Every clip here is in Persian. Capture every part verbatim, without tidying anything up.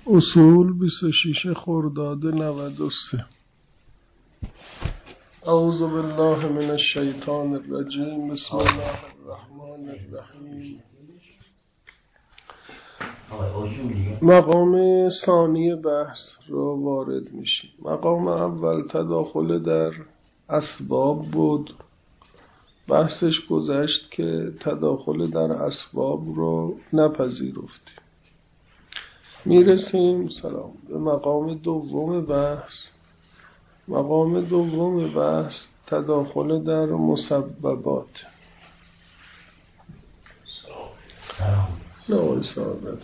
اصول بیست و شش خرداد نود و سه. اعوذ بالله من الشیطان الرجیم. بسم الله الرحمن الرحیم. مقام ثانی بحث را وارد میشیم. مقام اول تداخل در اسباب بود. بحثش گذشت که تداخل در اسباب رو نپذیرفتیم. میرسیم سلام به مقام دوم بحث. مقام دوم بحث تداخل در مسببات. نه سلامت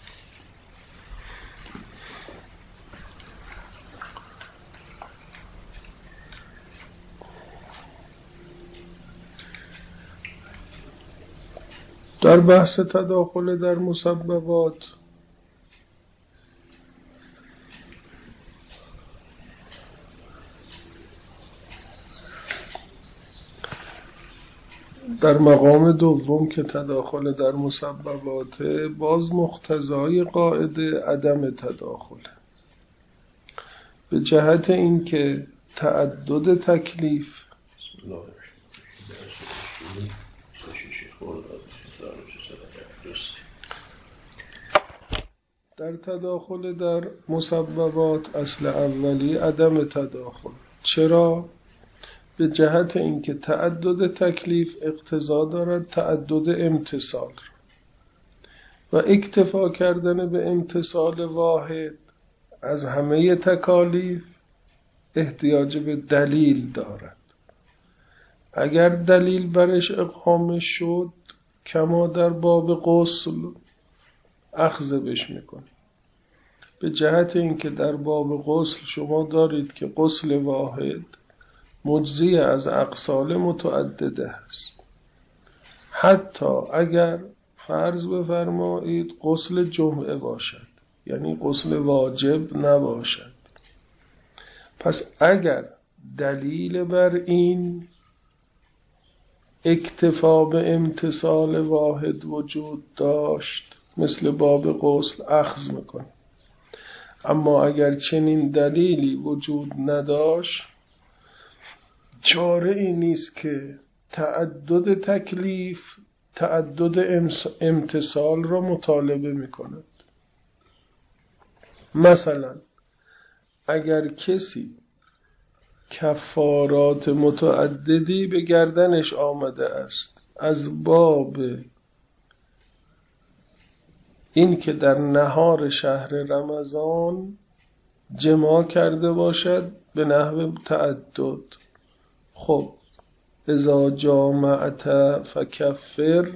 در بحث تداخل در مسببات در مقام دوم که تداخل در مسببات باز مقتضای قاعده عدم تداخل به جهت این که تعدد تکلیف در تداخل در مسببات اصل اولی عدم تداخل. چرا؟ به جهت اینکه تعدد تکلیف اقتضا دارد تعدد امتصال و اکتفا کردن به امتصال واحد از همه تکالیف احتیاج به دلیل دارد. اگر دلیل برش اقامه شد کما در باب غسل اخذ بش میکنه. به جهت اینکه در باب غسل شما دارید که غسل واحد مجزی از اغسال متعدده است. حتی اگر فرض بفرمایید غسل جمعه باشد، یعنی غسل واجب نباشد. پس اگر دلیل بر این اکتفا به امتصال واحد وجود داشت مثل باب غسل اخذ میکنه. اما اگر چنین دلیلی وجود نداشت چاره ای نیست که تعدد تکلیف تعدد امتصال را مطالبه میکند. مثلا اگر کسی کفارات متعددی به گردنش آمده است از باب این که در نهار شهر رمضان جماع کرده باشد به نحو تعدد، خب اذا جامعت فکفر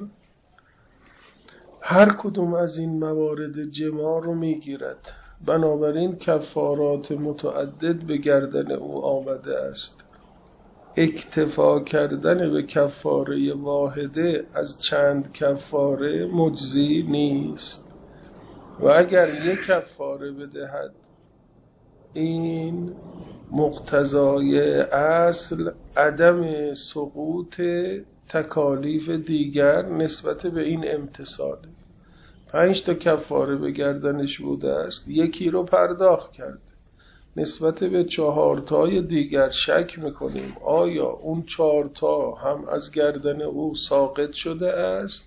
هر کدوم از این موارد جماع رو میگیرد. بنابراین کفارات متعدد به گردن او آمده است. اکتفا کردن به کفاره واحده از چند کفاره مجزی نیست و اگر یک کفاره بدهد این مقتضای اصل عدم سقوط تکالیف دیگر نسبت به این امتصاله. پنج تا کفاره به گردنش بوده است، یکی رو پرداخت کرد، نسبت به چهار تای دیگر شک میکنیم آیا اون چهار تا هم از گردن او ساقط شده است.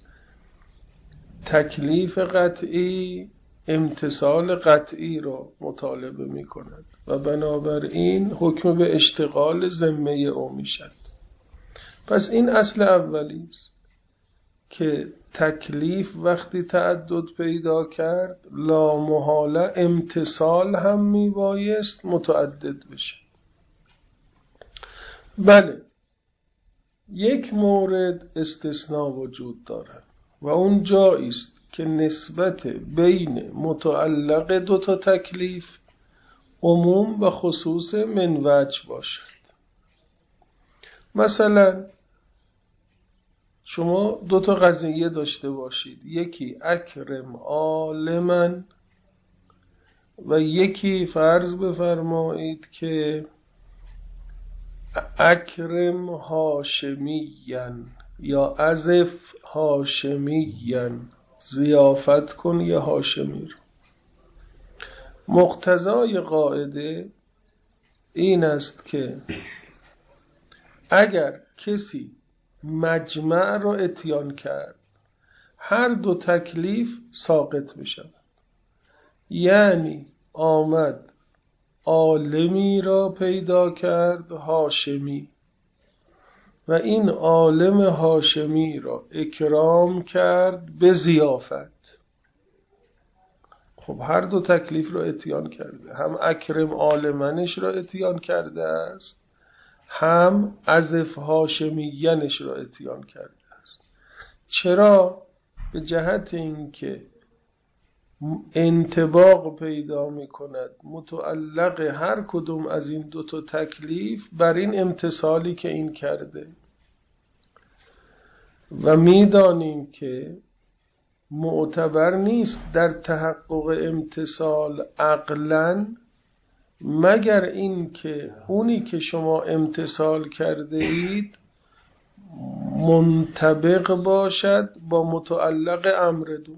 تکلیف قطعی امتصال قطعی را مطالبه می کند و بنابراین حکم به اشتغال ذمه او می شد. پس این اصل اولی است که تکلیف وقتی تعدد پیدا کرد لا محاله امتصال هم می بایست متعدد بشه. بله یک مورد استثناء وجود دارد و اون جایی است که نسبت بین متعلق دو تا تکلیف عموم و خصوص من وجه باشد. مثلا شما دو تا قضیه داشته باشید، یکی اکرم عالما و یکی فرض بفرمایید که اکرم هاشمیا یا عزف هاشمیا، ضیافت کن یا هاشمی رو. مقتضای قاعده این است که اگر کسی مجمع را اتیان کرد هر دو تکلیف ساقط میشود. یعنی آمد عالمی را پیدا کرد هاشمی و این عالم هاشمی را اکرام کرد به ضیافت. خب هر دو تکلیف را اتیان کرده، هم اکرم عالمنش را اتیان کرده است، هم عزف هاشمیینش را اتیان کرده است. چرا؟ به جهت اینکه انطباق پیدا می کند متعلق هر کدوم از این دو تا تکلیف بر این امتثالی که این کرده. و می دانیم که معتبر نیست در تحقق امتثال عقلاً مگر این که اونی که شما امتثال کرده اید منطبق باشد با متعلق امر دو.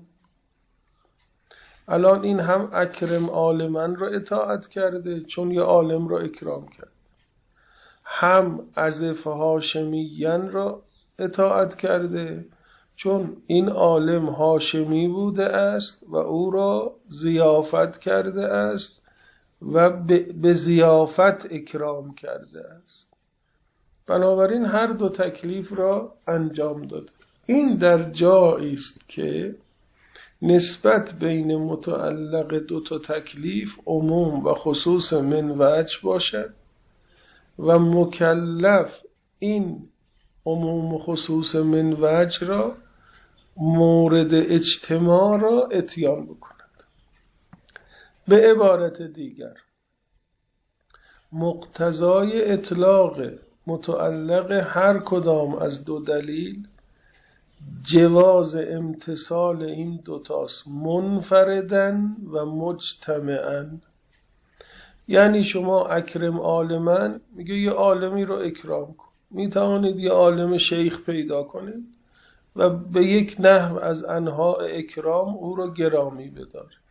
الان این هم اکرم عالمن را اطاعت کرده چون یه عالم را اکرام کرد، هم عزف هاشمیین را اطاعت کرده چون این عالم هاشمی بوده است و او را ضیافت کرده است و به ضیافت اکرام کرده است. بنابراین هر دو تکلیف را انجام داده. این در جایی است که نسبت بین متعلق دو تا تکلیف عموم و خصوص من وجه باشد و مکلف این عموم و خصوص من وجه را مورد اجتماع را اتیان بکند. به عبارت دیگر مقتضای اطلاق متعلق هر کدام از دو دلیل جواز امتثال این دوتاست منفردن و مجتمعاً. یعنی شما اکرم عالمن میگه یه عالمی رو اکرام کن، میتوانید یه عالم شیخ پیدا کنید و به یک نحو از انواع اکرام او رو گرامی بدارید.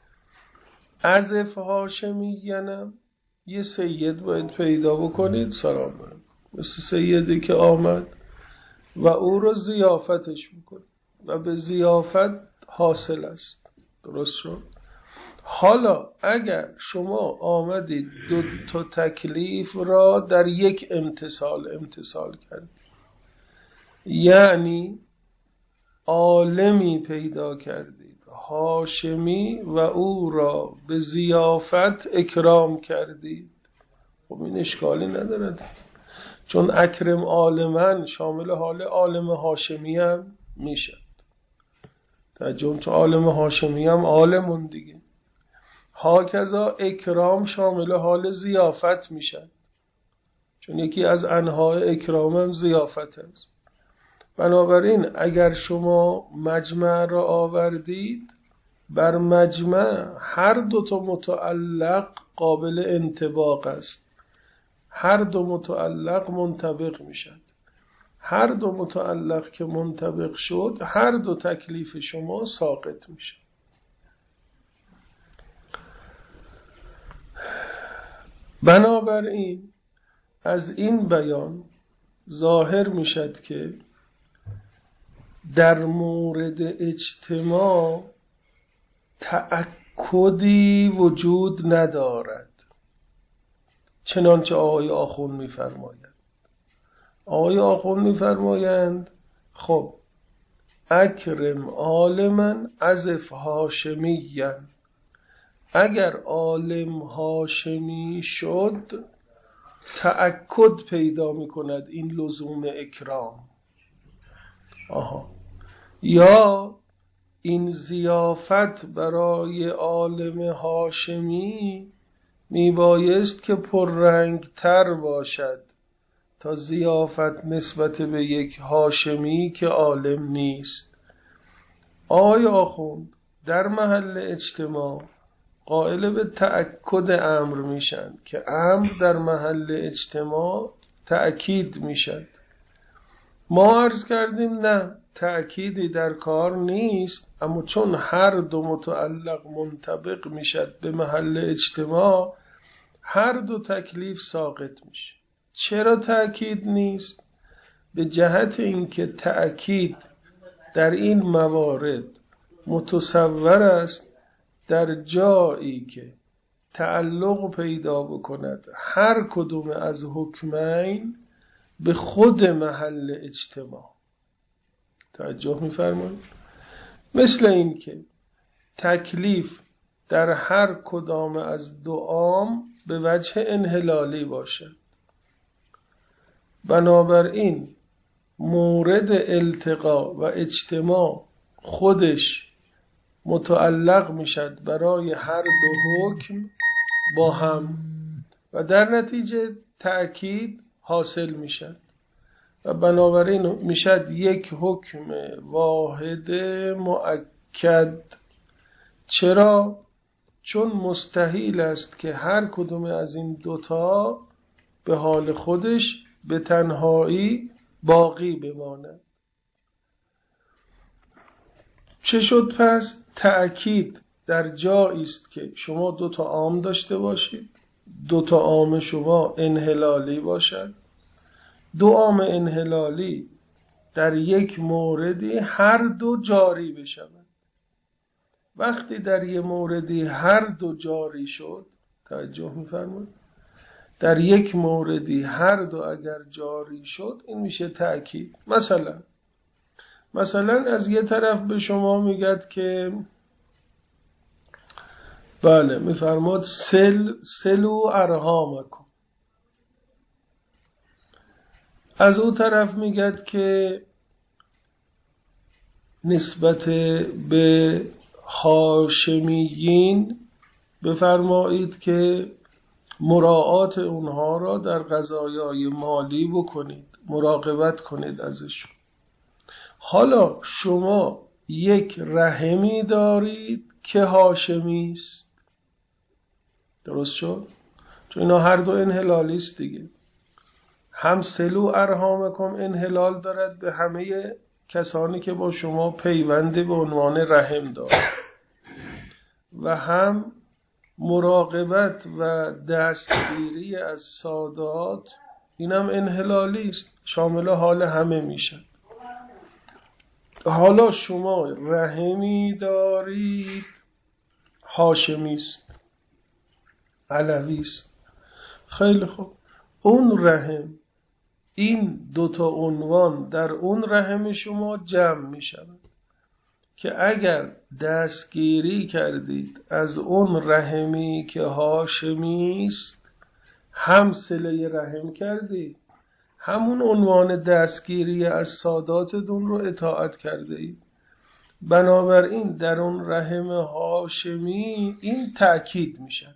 عزف هاشمیینم یه سید باید پیدا بکنید سلام علیکم، مثل سیدی که آمد و او رو ضیافتش میکنید و به ضیافت حاصل است. درست شد؟ حالا اگر شما آمدید دو تا تکلیف را در یک امتثال امتثال کردید، یعنی عالمی پیدا کردید هاشمی و او را به ضیافت اکرام کردید، خب این اشکالی ندارد چون اکرم عالمن شامل حال عالم هاشمی هم میشه. در جمع عالم هاشمی هم عالمون دیگه. هاکذا اکرام شامل حال ضیافت میشن چون یکی از انواع اکرام هم ضیافت است. بنابراین اگر شما مجمع را آوردید بر مجمع هر دو تا متعلق قابل انطباق است، هر دو متعلق منطبق میشن. هر دو متعلق که منطبق شد هر دو تکلیف شما ساقط میشه. بنابراین از این بیان ظاهر میشد که در مورد اجتماع تأکدی وجود ندارد، چنانچه آقای آخوند میفرمایند. آقای آخوند میفرمایند خب اکرم عالمن عزف هاشمیین، اگر عالم هاشمی شد تأکد پیدا میکند این لزوم اکرام. آها. یا این ضیافت برای عالم هاشمی میبایست که پررنگ تر باشد تا ضیافت نسبت به یک هاشمی که عالم نیست. آقای آخوند در محل اجتماع قائل به تأکد امر میشن که امر در محل اجتماع تأکید میشد. ما عرض کردیم نه، تأکیدی در کار نیست، اما چون هر دو متعلق منطبق میشد به محل اجتماع، هر دو تکلیف ساقط میشه. چرا تأکید نیست؟ به جهت اینکه تأکید در این موارد متصور است در جایی که تعلق پیدا بکند هر کدوم از حکمین به خود محل اجتماع. توجه می‌فرمایید؟ مثل این که تکلیف در هر کدام از دو عام به وجه انحلالی باشد، بنابراین مورد التقا و اجتماع خودش متعلق میشد برای هر دو حکم با هم و در نتیجه تأکید حاصل میشد و بنابراین میشد یک حکم واحد مؤکد. چرا؟ چون مستحیل است که هر کدوم از این دوتا به حال خودش به تنهایی باقی بماند. چه شد پس؟ تأکید در جایی است که شما دو تا عام داشته باشید، دو تا عام شما انحلالی باشد، دو عام انحلالی در یک موردی هر دو جاری بشوند. وقتی در یک موردی هر دو جاری شد، توجه می‌فرمایید، در یک موردی هر دو اگر جاری شد، این میشه تأکید. مثلا مثلا از یه طرف به شما میگد که بله میفرماد سل سلو ارحامکم، از اون طرف میگد که نسبت به هاشمیین بفرمایید که مراعات اونها را در قضایای مالی بکنید، مراقبت کنید ازشون. حالا شما یک رحمی دارید که هاشمی است، درست شد؟ چون اینا هر دو انحلالی است دیگه. هم سلو ارحامکم انحلال دارد به همه کسانی که با شما پیونده به عنوان رحم دارد و هم مراقبت و دستگیری از سادات، اینم انحلالی است، شامل حال همه میشن. حالا شما رحمی دارید هاشمی است، علوی است. خیلی خوب، اون رحم، این دوتا عنوان در اون رحم شما جمع می شود که اگر دستگیری کردید از اون رحمی که هاشمی است، هم صله رحم کردید، همون عنوان دستگیری از ساداتتون رو اطاعت کرده اید. بنابراین در اون رحم هاشمی این تأکید میشه.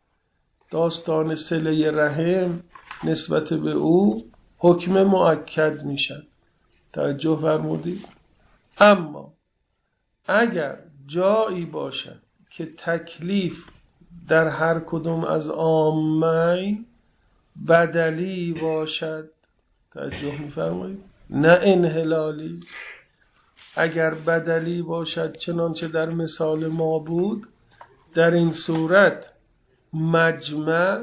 داستان صله رحم نسبت به او حکم مؤکد میشه. توجه فرمودید؟ اما اگر جایی باشد که تکلیف در هر کدوم از عامین بدلی باشد، توجه میفرمایید، نه انحلالی، اگر بدلی باشد چنانچه در مثال ما بود، در این صورت مجمع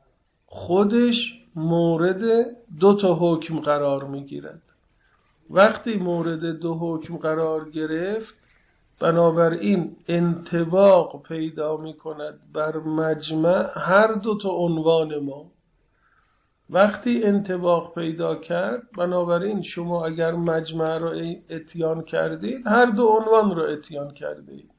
خودش مورد دو تا حکم قرار میگیرد. وقتی مورد دو حکم قرار گرفت، بنابراین انطباق پیدا میکند بر مجمع هر دو تا عنوان ما. وقتی انطباق پیدا کرد، بنابراین شما اگر مجمع را اتیان کردید، هر دو عنوان را اتیان کردید.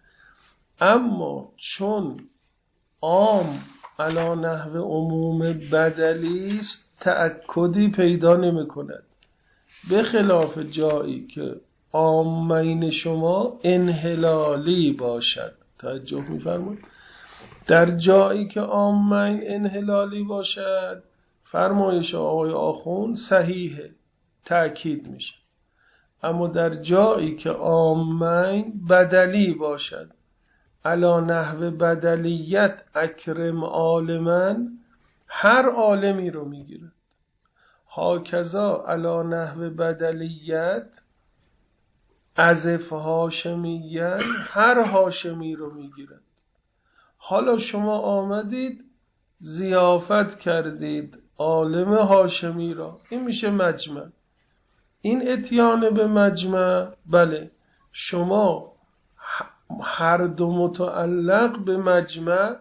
اما چون عام علی نحو عموم بدلی است، تأکدی پیدا نمی کند، به خلاف جایی که عامین شما انحلالی باشد. توجه می‌فرمایید؟ در جایی که عامین انحلالی باشد، فرمایش آقای آخوند صحیحه، تأکید میشه. اما در جایی که عامین بدلی باشد، علی نحو بدلیت اکرم عالمن، هر عالمی رو میگیره. هاکذا علی نحو بدلیت ازف هاشمیت هر هاشمی رو میگیرد. حالا شما آمدید ضیافت کردید عالم هاشمی را، این میشه مجمع. این اتیان به مجمع، بله شما هر دو متعلق به مجمع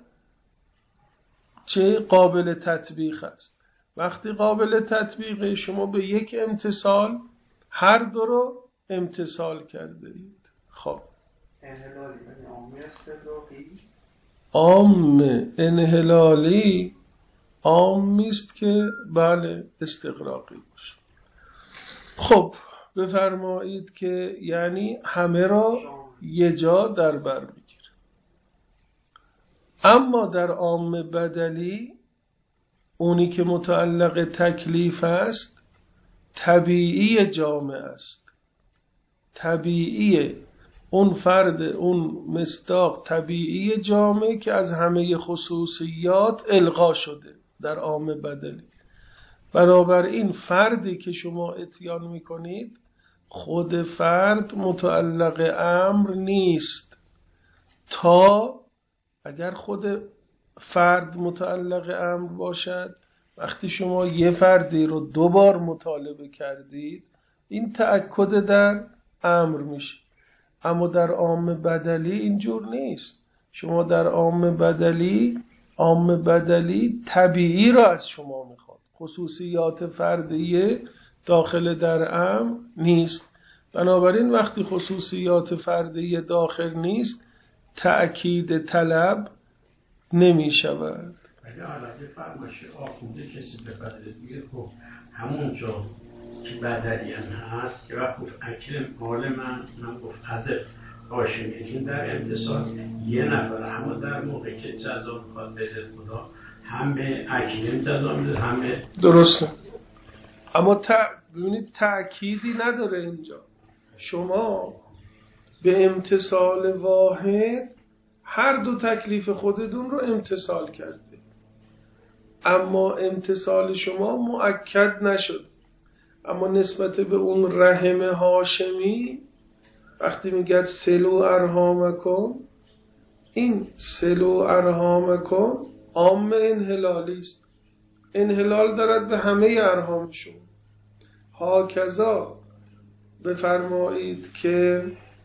چه قابل تطبیق است. وقتی قابل تطبیق شما به یک امتصال هر دو رو امتصال کرده اید. خب عام انحلالی عامی است که بله استغراقی باشه. خب بفرمایید که یعنی همه را یه جا در بر بگیر. اما در عام بدلی اونی که متعلق تکلیف است طبیعی جامع است. طبیعی اون فرد، اون مصداق طبیعی جامع که از همه خصوصیات الغا شده در عام بدلی. بنابراین فردی که شما اتیان میکنید خود فرد متعلق امر نیست، تا اگر خود فرد متعلق امر باشد، وقتی شما یه فردی رو دو بار مطالبه کردید این تأکد در امر میشه. اما در عام بدلی اینجور نیست. شما در عام بدلی عام بدلی طبیعی را از شما میخواد، خصوصیات فردیه داخل در امر نیست. بنابراین وقتی خصوصیات فردیه داخل نیست تأکید طلب نمی شود. ولی حالت فرماشه آخونده کسی بفرده دیگه خب همون جا که بدلی هم هست که وقت گفت اکرم مال من من گفت حذف باشه میگیم در امتصال یه نفر همه در موقع که جزا میخواد بده خدا هم به اکرم جزا میده هم به درسته. اما تا ببینید تأکیدی نداره اینجا. شما به امتصال واحد هر دو تکلیف خودتون رو امتصال کرده، اما امتصال شما مؤکد نشد. اما نسبت به اون رحم هاشمی وقتی میگه سلو ارحامکم، این سلو ارحامکم عام انحلالی است، انحلال دارد به همه ارحام شما. هاکذا بفرمایید که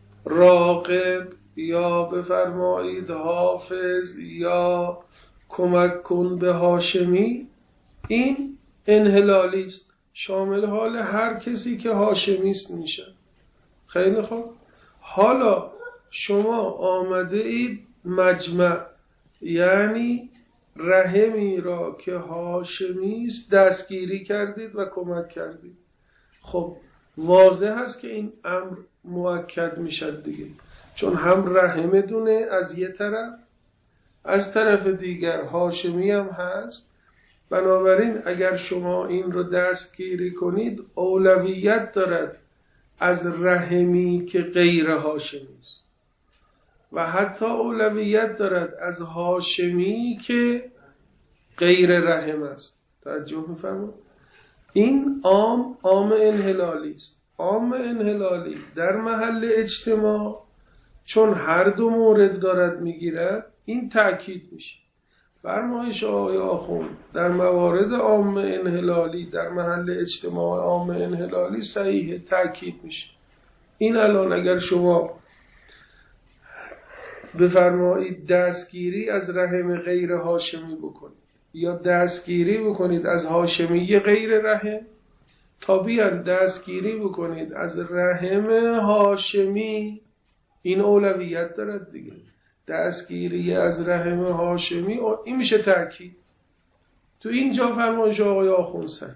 راقب یا بفرمایید حافظ یا کمک کن به هاشمی، این انحلالی است، شامل حال هر کسی که هاشمی است میشه. خیلی خوب. حالا شما آمده اید مجمع، یعنی رحمی را که هاشمی است دستگیری کردید و کمک کردید. خب واضح هست که این امر مؤکد میشد دیگه، چون هم رحم دونه از یه طرف، از طرف دیگر هاشمی هم هست. بنابراین اگر شما این رو دستگیری کنید اولویت دارد از رحمی که غیر هاشمی است و حتی اولویت دارد از هاشمی که غیر رحم است. توجه می‌فرمایید؟ این عام عام انحلالی است. عام انحلالی در محل اجتماع چون هر دو مورد دارد میگیرد این تأکید میشه. فرمایش آقای آخوند در موارد عام انحلالی در محل اجتماع عام انحلالی صحیح تأکید میشه. این الان اگر شما بفرمایید دستگیری از رحم غیر هاشمی بکنید یا دستگیری بکنید از هاشمی غیر رحم، تا بیان دستگیری بکنید از رحم هاشمی، این اولویت دارد دیگه. دستگیری از رحم هاشمی این میشه تأکید. تو اینجا فرمایش آقای آخوند صحیح.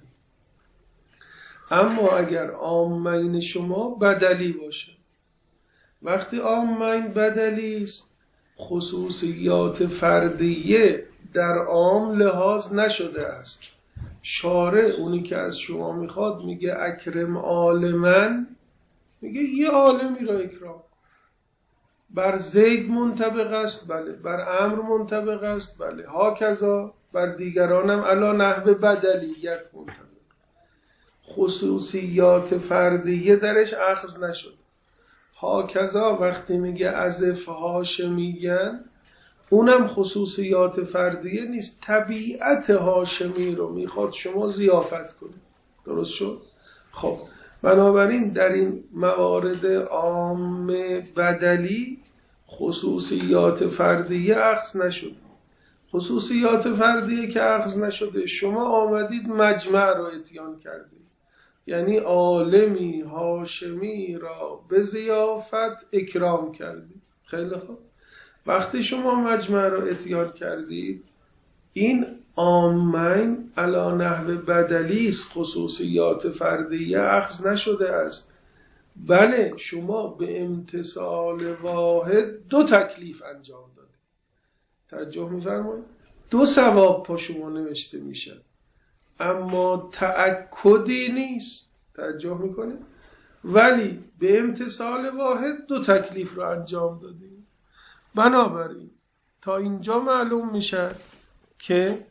اما اگر عامین شما بدلی باشه، وقتی عامین بدلی است خصوصیات فردیه در عام لحاظ نشده است. شارع اونی که از شما میخواد میگه اکرم عالمن، میگه یه عالمی را اکرام. بر زید منطبق است، بله. بر امر منطبق است، بله. هاکذا بر دیگرانم علا نحو بدلیت منطبق. خصوصیات فردیه درش اخذ نشد. هاکذا وقتی میگه ازف هاشمیگن، اونم خصوصیات فردیه نیست، طبیعت هاشمی رو میخواد شما ضیافت کنید. درست شد؟ خب بنابراین در این موارد عام بدلی خصوصیات فردیه اخذ نشده. خصوصیات فردیه که اخذ نشده، شما آمدید مجمع رو اتیان کردید، یعنی عالمی هاشمی را به ضیافت اکرام کردید. خیلی خوب، وقتی شما مجمع را اتیان کردید، این عامین علی نحو بدلی است، خصوصیات فردیه اخذ نشده است. بله شما به امتثال واحد دو تکلیف انجام دادید. توجه می‌فرمایید؟ دو ثواب پا شما نوشته میشه، اما تأکدی نیست. توجه میکنید؟ ولی به امتثال واحد دو تکلیف رو انجام دادید. بنابراین تا اینجا معلوم میشه که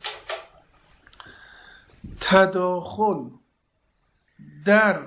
تداخل در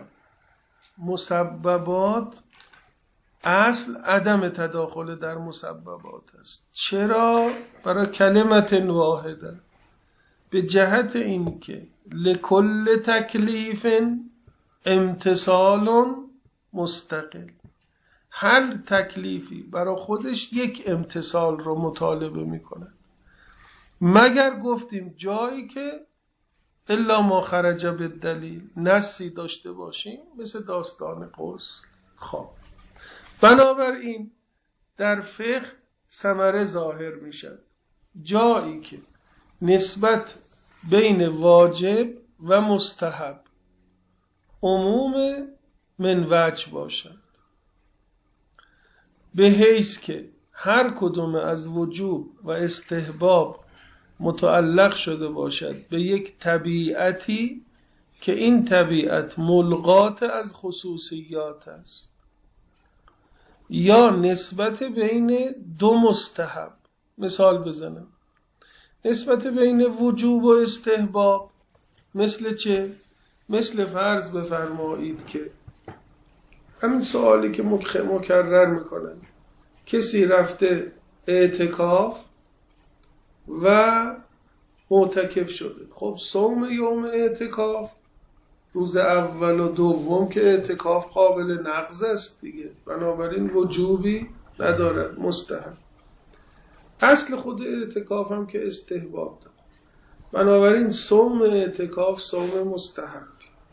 مسببات اصل عدم تداخل در مسببات است. چرا؟ برای کلمت واحده، به جهت این که لکل تکلیف امتثال مستقل، هر تکلیفی برای خودش یک امتثال رو مطالبه میکنه، مگر گفتیم جایی که الا ما خرج بالدلیل نصی داشته باشیم، مثل داستان قوس. خب بنابراین در فقه ثمره ظاهر میشد جایی که نسبت بین واجب و مستحب عموم من وجه باشد، به حیث که هر کدوم از وجوب و استحباب متعلق شده باشد به یک طبیعتی که این طبیعت ملغات از خصوصیات است، یا نسبت بین دو مستحب. مثال بزنم، نسبت بین وجوب و استحباب مثل چه؟ مثل فرض بفرمایید که همین سوالی که مکرر میکنن، کسی رفته اعتکاف و معتکف شده. خب صوم یوم اعتکاف روز اول و دوم که اعتکاف قابل نقض است دیگه، بنابراین وجوبی ندارد، مستحب. اصل خود اعتکاف هم که استحباب داره، بنابراین صوم اعتکاف صوم مستحب.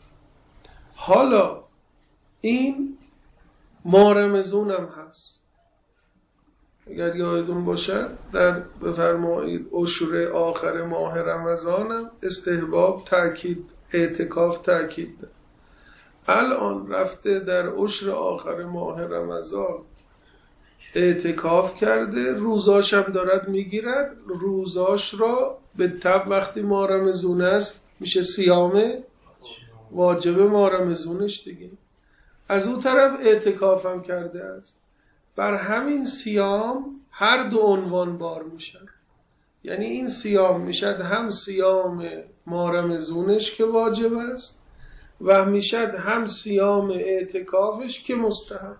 حالا این ماه رمضان هم هست. اگر یادتون باشه در بفرمایید اشور آخر ماه رمضان هم استحباب تأکید، اعتکاف تأکید ده. الان رفته در اشور آخر ماه رمضان اعتکاف کرده، روزاش هم دارد میگیرد، روزاش را به تب وقتی ماه رمضان است میشه صیام واجب ماه رمضانش دیگه. از اون طرف اعتکاف هم کرده است، بر همین صیام هر دو عنوان بار میشن. یعنی این صیام میشد هم صیام ماه رمضانش که واجب است و میشد هم صیام اعتکافش که مستحب.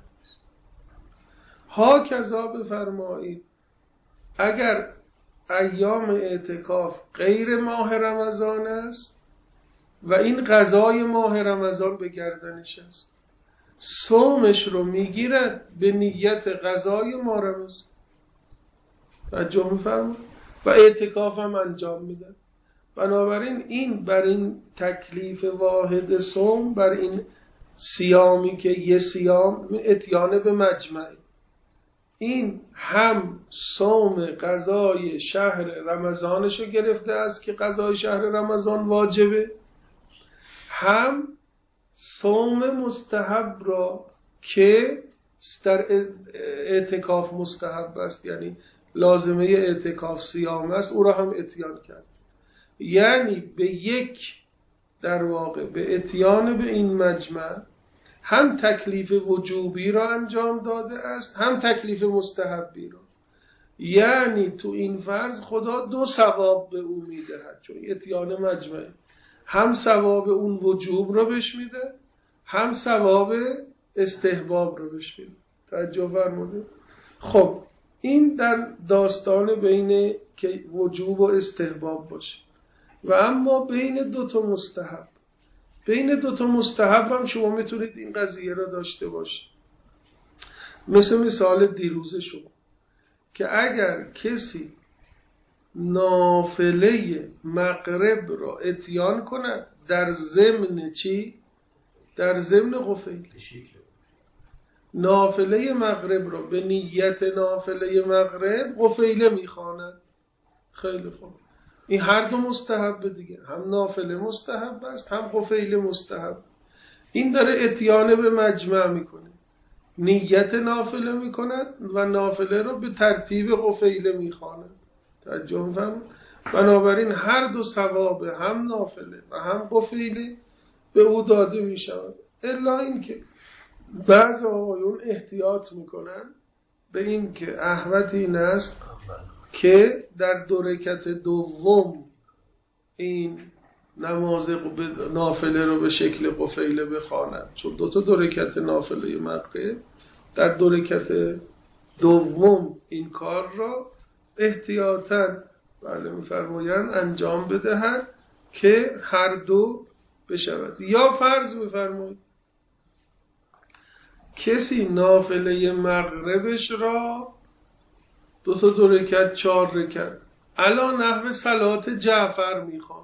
ها کذا بفرمایید اگر ایام اعتکاف غیر ماه رمضان است و این قضای ماه رمضان به گردنش است، صومش رو میگیرد به نیت قضای ماه رمضان، توجه می‌فرمایید، و اعتکاف هم انجام میده. بنابراین این بر این تکلیف واحد صوم، بر این صیامی که یه صیام اتیان به مجمعی، این هم صوم قضای شهر رمضانشو گرفته است که قضای شهر رمضان واجبه، هم صوم مستحب را که در اعتکاف مستحب است، یعنی لازمه اعتکاف صیام است، او را هم اتیان کرد. یعنی به یک در واقع به اتیان به این مجمع هم تکلیف وجوبی را انجام داده است، هم تکلیف مستحبی را. یعنی تو این فرض خدا دو ثواب به او میدهد، چون اتیان مجمع هم ثواب اون وجوب را بهش میده، هم ثواب استحباب را بهش میده. توجه فرمودید؟ خب این در داستان بین که وجوب و استحباب باشه. و اما بین دو تا مستحب، بین دو تا مستحب هم شما میتونید این قضیه را داشته باشید. مثل مثال دیروز شما که اگر کسی نافله مغرب را اتیان کند در ضمن چی؟ در ضمن قفیل. نافله مغرب را به نیت نافله مغرب قفیله میخواند. خیلی خوب، این هر دو مستحب دیگه، هم نافله مستحب است هم قفیله مستحب. این داره اتیان به مجمع میکنه، نیت نافله میکند و نافله رو به ترتیب قفیله میخواند. توجه می‌فرمایید؟ بنابراین هر دو ثواب هم نافله و هم قفیله به او داده میشود. الا اینکه بعض آقایون احتیاط میکنن به این که احوط این است که در دو رکعت دوم این نماز نافله رو به شکل قفیله بخوانند، چون دو تا دو رکعت نافله مغرب در دو رکعت دوم این کار را احتیاطاً بله می‌فرمایند انجام بدهند که هر دو بشود. یا فرض بفرمایید کسی نافله مغربش را دو تا دو رکعت چهار رکعت علا نحو صلات جعفر میخوان.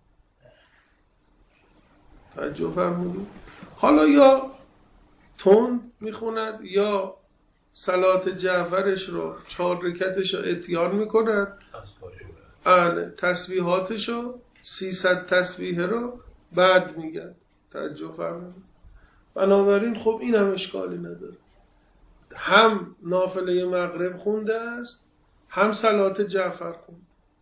توجه فرمودید؟ حالا یا تند میخوند یا صلات جعفرش رو چهار رکعتش رو اتیان میکند، بله تسبیحاتش رو سیصد تسبیح رو بعد میگن. توجه فرمودید؟ بنابراین خب این هم اشکالی نداره، هم نافله مغرب خونده است هم صلات جعفر خونده.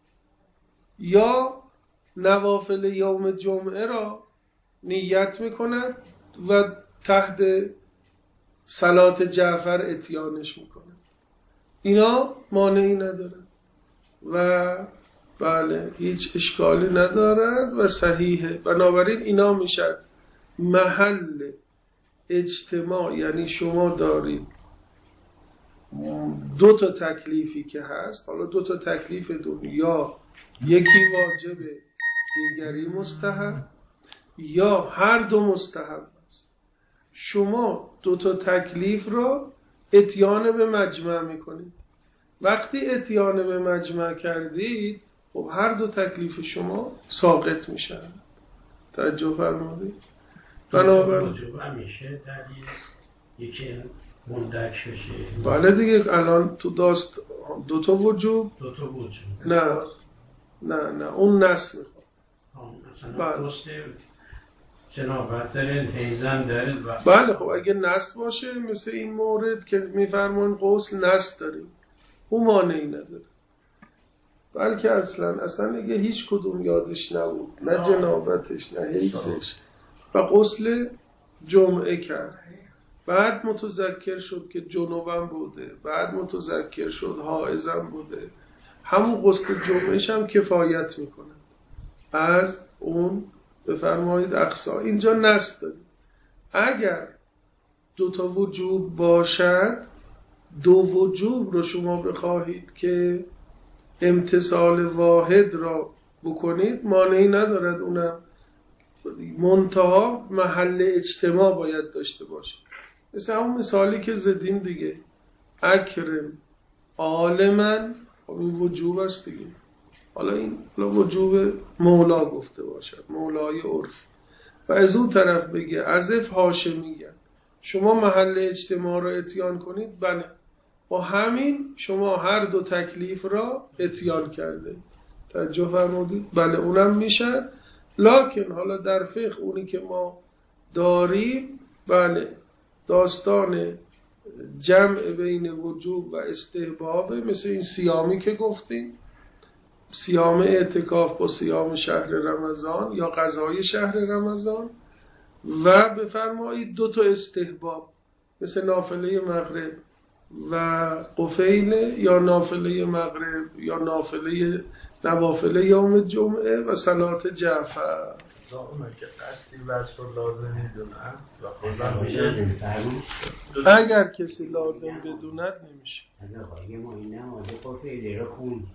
یا نوافل یوم جمعه را نیت میکند و تحت صلات جعفر اتیانش میکند، اینا مانعی نداره و بله هیچ اشکالی ندارد و صحیحه. بنابراین اینا میشد محل اجتماع، یعنی شما دارید دو تا تکلیفی که هست، حالا دو تا تکلیف دنیا، یکی واجبه دیگری مستحب، یا هر دو مستحب است. شما دو تا تکلیف را اتیان به مجمع میکنید. وقتی اتیان به مجمع کردید خب هر دو تکلیف شما ساقط میشن. توجه فرمودید؟ بنابراین میشه در یکی مندرج بشه. بله دیگه الان تو داست دو تا وجوب دو تا وجوب نه نه نه اون نص میخواد. مثلا دوست جنابت دارید حیزن دارید. بله خب اگه نص باشه مثل این مورد که میفرمون غسل نص داریم اون مانعی نداره، بلکه اصلا اصلا دیگه هیچ کدوم یادش نبود، نه جنابتش نه حیزش و غسل جمعه کرد. بعد متذکر شد که جنوبم بوده، بعد متذکر شد حائزم بوده، همون غسل جمعهش هم کفایت میکنه از اون بفرمایید اقصا. اینجا نص داریم. اگر دو تا وجوب باشد، دو وجوب رو شما بخواهید که امتثال واحد را بکنید مانعی ندارد، اونم منتها محل اجتماع باید داشته باشه. مثل همون مثالی که زدیم دیگه، اکرم عالمن، این وجوب است دیگه. حالا این وجوب مولا گفته باشد، مولای عرف، و از اون طرف بگه عزف هاشمیگن، شما محل اجتماع را اتیان کنید، بله با همین شما هر دو تکلیف را اتیان کرده. توجه فرمودید؟ بله اونم میشه. لکن حالا در فقه اونی که ما داریم بله داستان جمع بین وجوب و استحباب، مثل این سیامی که گفتیم، صیام اعتکاف با صیام شهر رمضان یا قضای شهر رمضان، و بفرمایید دو تا استحباب مثل نافله مغرب و قفیل، یا نافله مغرب یا نافله نوافل یوم جمعه و صلات جعفر. اونه که قصدی وجه رو لازم میدونن و خودم میشه اگر کسی لازم بدوند نمیشه. اگه ما این نمازه با فعله رو خون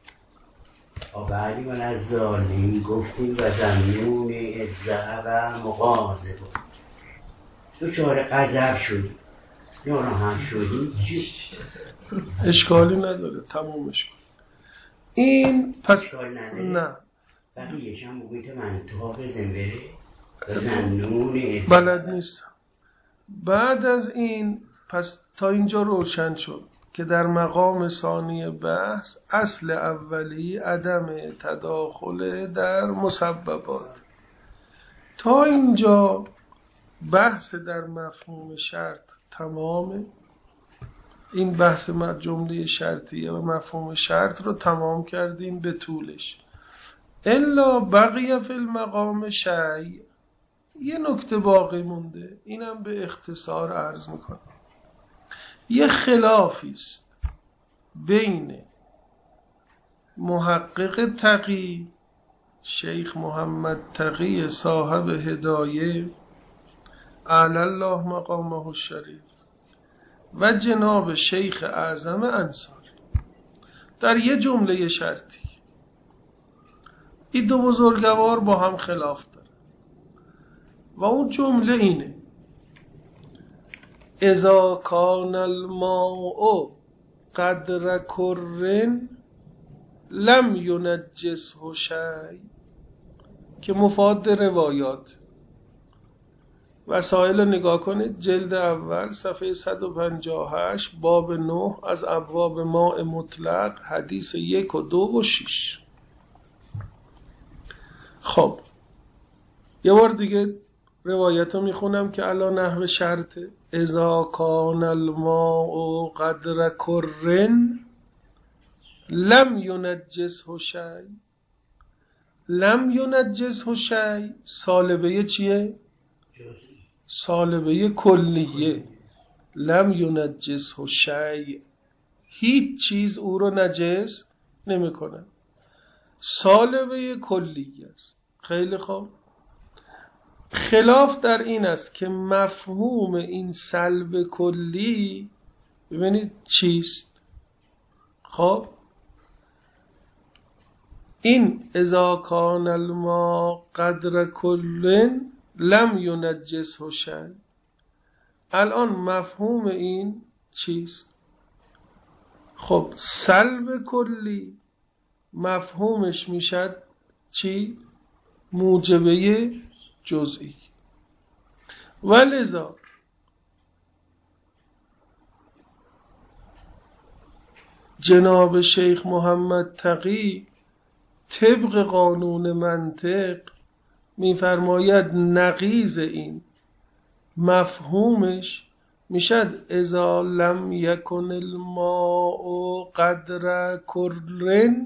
آبادی من از ظالمین گفتیم و زمینون ازدهه و مغازه بود تو چهار قذب شدی یا هم شدی چی؟ اشکالی نداره تمومش کن این پس اشکال نداره؟ نه بقیهش هم بگوی تو منطقه بزن بره زمینون ازدهه بلد نیست. بعد از این پس تا اینجا روشن شد که در مقام ثانی بحث اصل اولی عدم تداخل در مسببات. تا اینجا بحث در مفهوم شرط تمامه. این بحث جمله شرطیه و مفهوم شرط رو تمام کردیم به طولش. الا بقیه فی المقام شیء، یه نکته باقی مونده، اینم به اختصار عرض میکنم. یه خلافی است بین محقق تقی شیخ محمد تقی صاحب هدایه اعلی الله مقامه الشریف و جناب شیخ اعظم انصاری در یه جمله شرطی. این دو بزرگوار با هم خلاف داره و اون جمله اینه: اذا کان الماء قدر کرن لم ینجسه شیء، که مفاد روایات. وسائل نگاه کنید جلد اول صفحه صد و پنجاه و هشت باب نه از ابواب ماء مطلق حدیث یک و دو و شش. خب یه بار دیگه روایت رو میخونم که علا نحو شرطه: اذا کان الماء قدر کرن لم ینجسه شیء. لم ینجسه شیء سالبه چیه؟ سالبه کلیه. لم ینجسه شیء، هیچ چیز او رو نجس نمی کنه. سالبه کلیه است. خیلی خوب. خلاف در این است که مفهوم این سلب کلی ببینید چیست. خب این اذا کان الماء قدر کلن لم ینجسه شیء، الان مفهوم این چیست؟ خب سلب کلی مفهومش میشد چی؟ موجبه جزئی. ولذا جناب شیخ محمد تقی طبق قانون منطق میفرماید نقیض این مفهومش میشد اذا لم یکن الماء قدر کرن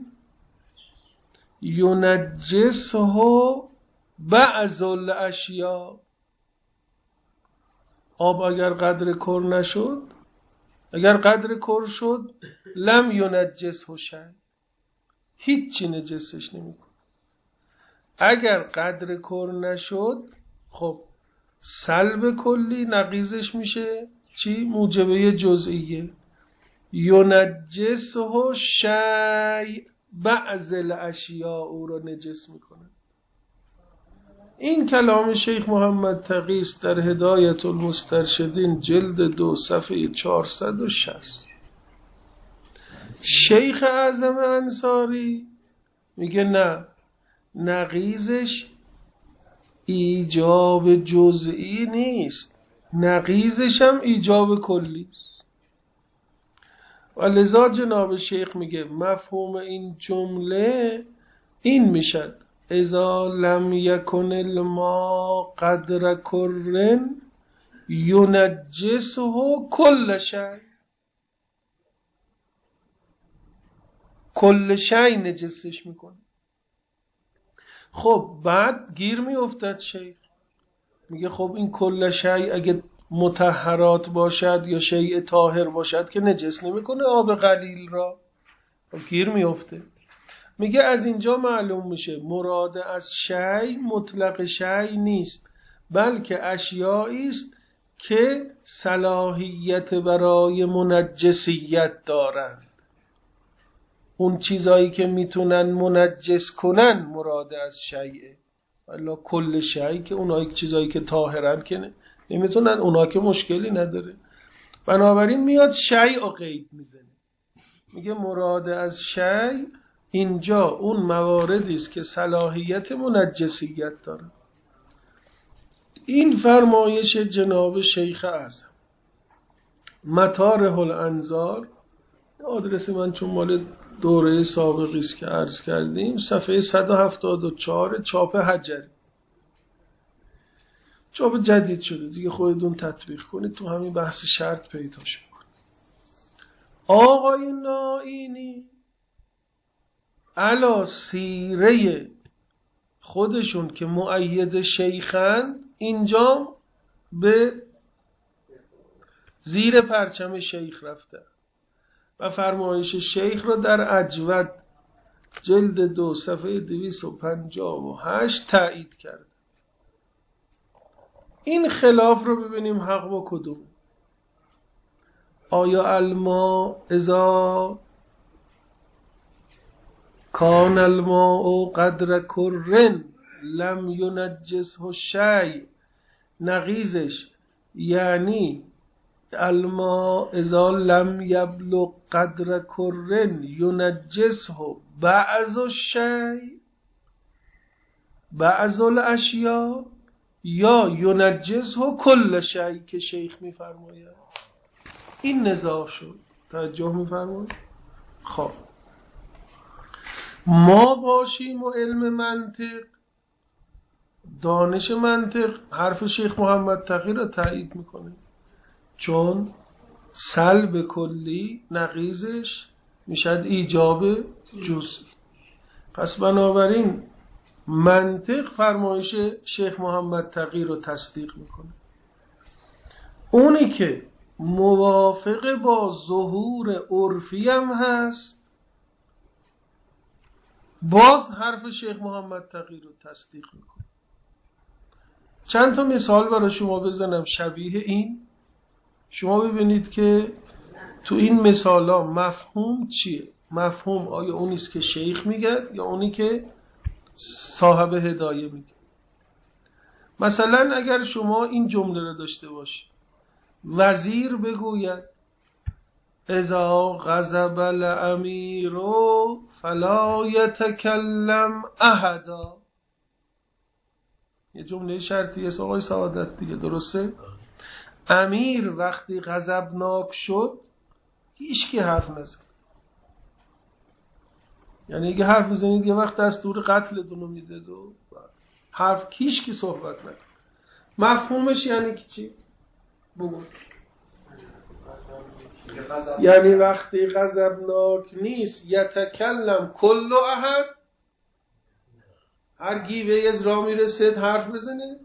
ینجسه بعض الاشیاء. آب اگر قدر کر نشد، اگر قدر کر شد لم ینجسه شیء، هیچی نجسش نمیکنه. اگر قدر کر نشد خب سلب کلی نقیضش میشه چی؟ موجبه جزئیه. ینجسه شیء بعض الاشیاء او رو نجس میکنه. این کلام شیخ محمد تقی است در هدایت المسترشدین جلد دو صفحه چهارصد و شصت. شیخ اعظم انصاری میگه نه، نقیضش ایجاب جزئی نیست، نقیضش هم ایجاب کلی است. و لذا جناب شیخ میگه مفهوم این جمله این میشد: اذا لم یکن الماء قدر کرن ینجسه کل شیء، کل شیء نجسش میکنه. خب بعد گیر میافتد شیخ، میگه خب این کل شیء اگه مطهرات باشد یا شیء طاهر باشد که نجس نمیکنه آب قلیل را. خب گیر میافته. میگه از اینجا معلوم میشه مراد از شیء مطلق شیء نیست، بلکه اشیایی است که صلاحیت برای منجسیت دارند. اون چیزایی که میتونن منجس کنن مراد از شیء، والا کل شیء که اونایی چیزایی که طاهرن که نمیتونن، اونا که مشکلی نداره. بنابراین میاد شیء و قید میزنه، میگه مراد از شیء اینجا اون مواردی است که صلاحیت منجسیت داره. این فرمایش جناب شیخ اعظم مطارح الانظار، آدرس من چون مال دوره سابقی است که عرض کردیم، صفحه صد و هفتاد و چهار چاپ حجری، چاپ جدید شده دیگه، خودتون تطبیق کنید تو همین بحث شرط پیداش میکنید. آقای نائینی علا سیره خودشون که مؤید شیخند اینجا به زیر پرچم شیخ رفته و فرمایش شیخ رو در اجود جلد دو صفحه دویست و پنجاه و هشت تایید کرد. این خلاف رو ببینیم حق با کدوم. آیا الماء اذا کان الماء قدر کرن لم ینجسه شیء، نقیزش یعنی الماء اذا لم یبلغ قدر کرن ینجسه بعض الشیء بعض الاشیاء، یا ینجسه کل شیء که شیخ میفرماید. این نزاع شد، توجه میفرمایید. خب ما باشیم و علم منطق، دانش منطق حرف شیخ محمد تقی را تایید میکنه، چون سلب کلی نقیزش میشد ایجاب جزئی. پس بنابراین منطق فرمایش شیخ محمد تقی رو تصدیق میکنه. اونی که موافق با ظهور عرفی هم هست باز حرف شیخ محمد تقی رو تصدیق میکنه. چند تا مثال برای شما بزنم شبیه این، شما ببینید که تو این مثالا مفهوم چیه. مفهوم آیا اونیست که شیخ میگه یا اونی که صاحب هدایه میگه. مثلا اگر شما این جمله رو داشته باشید، وزیر بگوید اذا غضب الامیر فلا یتکلم احدا، یه جمله شرطی است آقای سعادت دیگه، درسته؟ امیر وقتی غضبناک شد هیچ کی حرف نزد. یعنی اگه حرف بزنید یه وقت دستور قتلتون رو میده و حرف هیچ کی صحبت نکنه. مفهومش یعنی چی؟ بگو. یعنی وقتی غضبناک نیست یتکلم کل احد، هر گیوه از را میرسید حرف بزنه.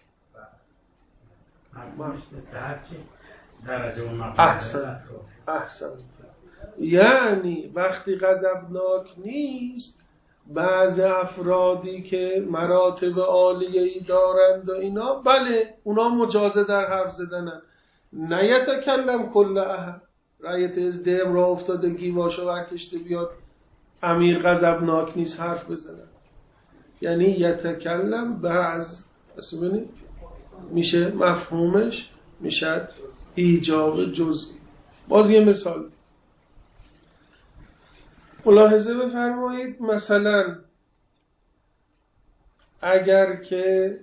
احسن احسن. یعنی وقتی غضبناک نیست، بعض افرادی که مراتب عالیه‌ای دارند و اینا، بله اونا مجازه در حرف زدنن. نیتکلم کل احد، رایت از دم را افتاده گیواشو برکشته بیاد امیر غضبناک نیست حرف بزنن. یعنی یتکلم بعض، ببینید میشه مفهومش میشه ایجاب جزئی. باز یه مثال ملاحظه بفرمایید. مثلا اگر که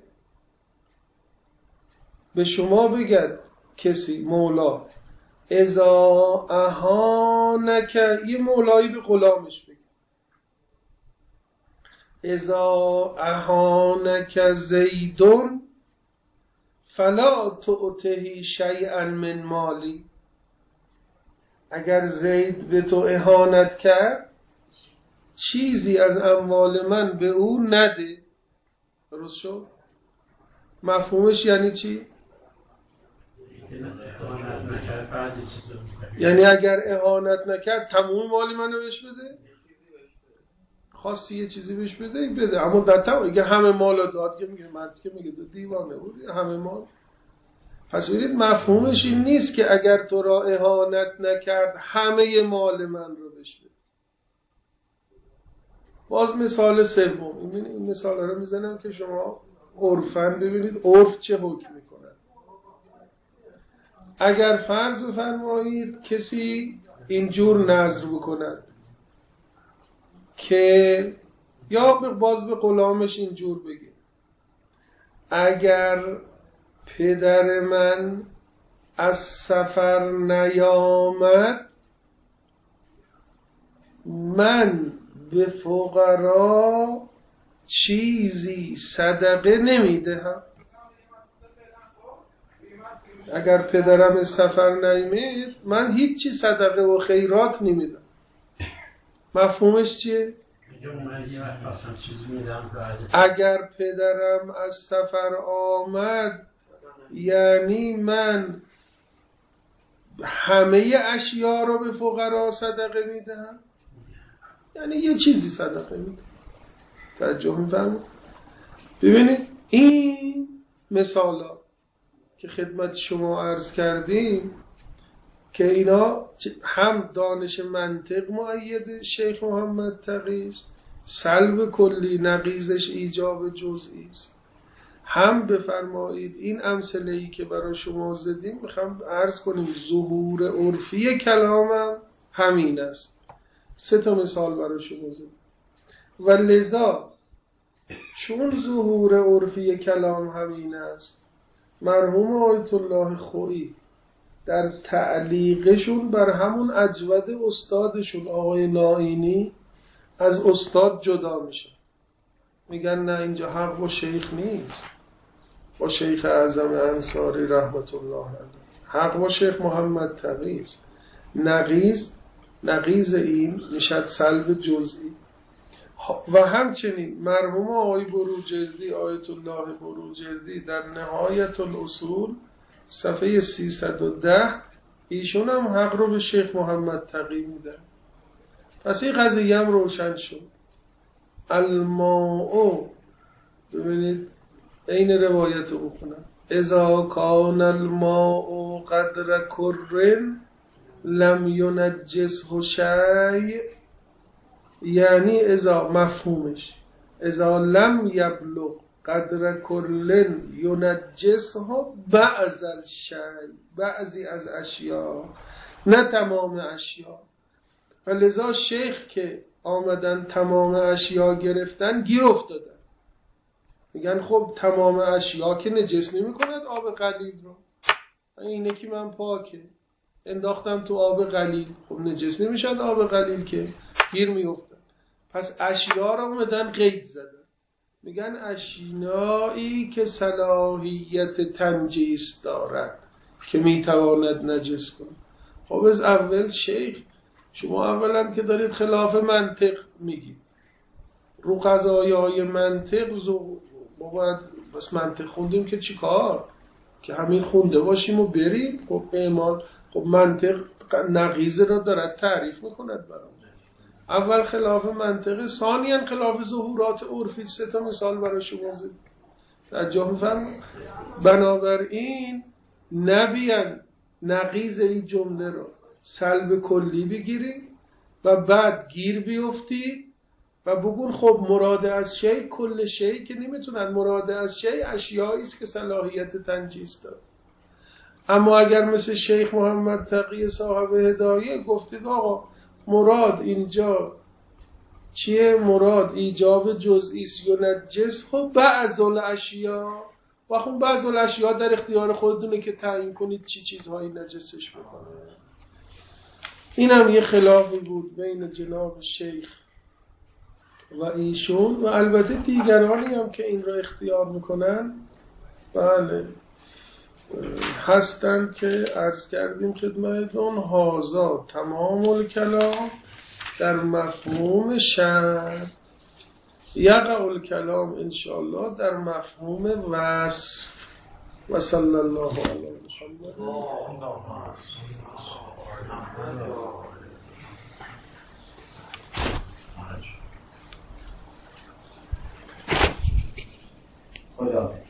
به شما بگد کسی مولا اذا اهانک، یه مولایی به غلامش بگه اذا اهانک زیدون فلا تعطه شیئا من مالی، اگر زید به تو اهانت کرد چیزی از اموال من به او نده. درست شد؟ مفهومش یعنی چی؟ یعنی اگر اهانت نکرد تمام مال منو بهش بده. خواستی یه چیزی بهش بده بده، اما در طبع اگه همه مال داد که میگه مرد که میگه تو دیوانه بود همه مال. پس ببینید مفهومش این نیست که اگر تو را اهانت نکرد همه مال من رو بهش بده. باز مثال سوم، این این مثال رو میزنم که شما عرفاً ببینید عرف چه حکم میکنه. اگر فرض بفرمایید کسی اینجور نظر بکند که یا باز به غلامش اینجور بگه اگر پدر من از سفر نیامد من به فقرا چیزی صدقه نمیدهم. اگر پدرم از سفر نیامد من هیچی صدقه و خیرات نمیدم. مفهومش چیه؟ اگر پدرم از سفر آمد یعنی من همه اشیا رو به فقرا صدقه میدهم، یعنی یه چیزی صدقه میدم. توجه میفرمایید؟ ببینید این مثالا که خدمت شما عرض کردیم که اینا هم دانش منطق مؤید شیخ محمد تقی است، سلب کلی نقیضش ایجاب جزئی است. هم بفرمایید این امثله‌ای که برای شما زدیم میخوام عرض کنیم ظهور عرفی کلامم همین است. سه تا مثال برای شما زدیم و لذا چون ظهور عرفی کلام همین است مرحوم آیت الله خویی در تعلیقشون بر همون اجود استادشون آقای نائینی از استاد جدا میشه، میگن نه اینجا حق با شیخ نیست، با شیخ اعظم انصاری رحمت الله علیه، حق با شیخ محمد تقی است. نقیض نقیض این میشد سلب جزئی. و همچنین مرحوم آقای بروجردی آیت الله بروجردی در نهایت الاصول صفحه سیصد و ده ایشون هم حق رو به شیخ محمد تقی میدن. پس این قضیه هم روشن شد. الماء، ببینید این روایت رو بخونم، اذا کان الماء قدر کرن لم ینجسه شیء، یعنی اذا مفهومش اذا لم یبلغ قدر کلن ینجسه بعض الشیء، بعضی از اشیا نه تمام اشیا. و لذا شیخ که آمدن تمام اشیا گرفتن گیر افتادن، میگن خب تمام اشیا که نجس نمی کند آب قلیل رو، اینه که من پاکه انداختم تو آب قلیل، خب نجس نمیشد آب قلیل که، گیر میافتن. پس اشیا رو اومدن قید زدن، میگن اشیایی که صلاحیت تنجیس دارد که میتواند نجس کنه. خب از اول شیخ شما اولا که دارید خلاف منطق میگید، رو قضایای منطق زو باید بس منطق خوندیم که چی کار که همین خونده باشیم و بریم. خب اعمال خب منطق نقیض را دارد تعریف میکند برام. اول خلاف منطقه، ثانیاً خلاف ظهورات عرفی. سه تا مثال برای شما زد. توجه می‌فرمایید؟ بنابراین نبیان نقیض این جمله رو سلب کلی بگیرید و بعد گیر بیفتید و بگون خب مراد از شی کل شی که نمیتونن، مراد از شی اشیایی است که صلاحیت تنجیس داره. اما اگر مثل شیخ محمد تقی صاحب هدایه گفتید آقا مراد اینجا چیه؟ مراد ایجاب جزئی است یا نجس، خب بعض الاشیا، و خب بعض الاشیا در اختیار خودتونه که تعیین کنید چی چیزهایی نجسش بکنه. این هم یه خلافی بود بین جناب شیخ و ایشون و البته دیگرانی هم که این را اختیار میکنن بله هستند که عرض کردیم خدمتتون. هازا تمام الکلام در مفهوم شرط، یقع الکلام انشاءالله در مفهوم وصف. و صلی الله علی محمد. خدا